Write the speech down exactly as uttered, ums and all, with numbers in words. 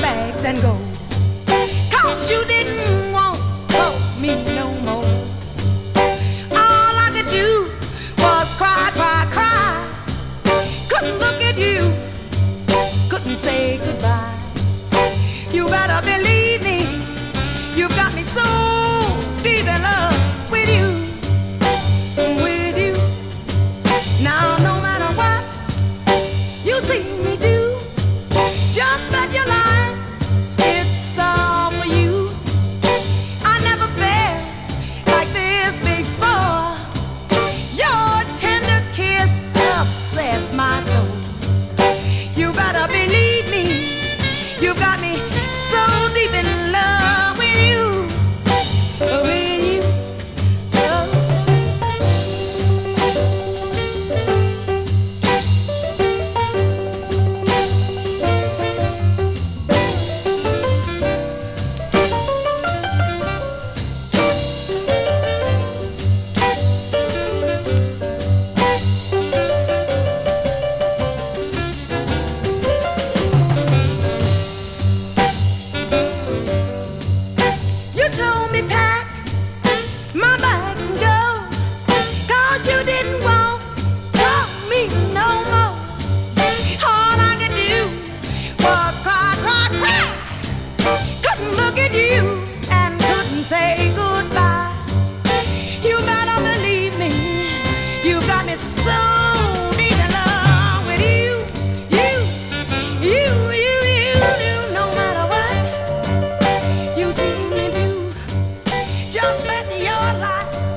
bags and go. 'Cause you didn't want me no more. All I could do was cry, cry, cry. Couldn't look at you, couldn't say goodbye. You better believe me, you've got me so deep in love with you, with you. Now no matter what you see me do, just bet your life it's all for you. I never felt like this before. Your tender kiss upsets my soul. You better believe me, you've got me so deep in love with you, with you. Oh. You told me pack my bags and go, 'cause you didn't want me no more. All I could do was cry, cry, cry. Couldn't look at you and couldn't say goodbye. You better believe me, you got me so deep in love with you, you, you, you, you, you. No matter what you see me do, just let your light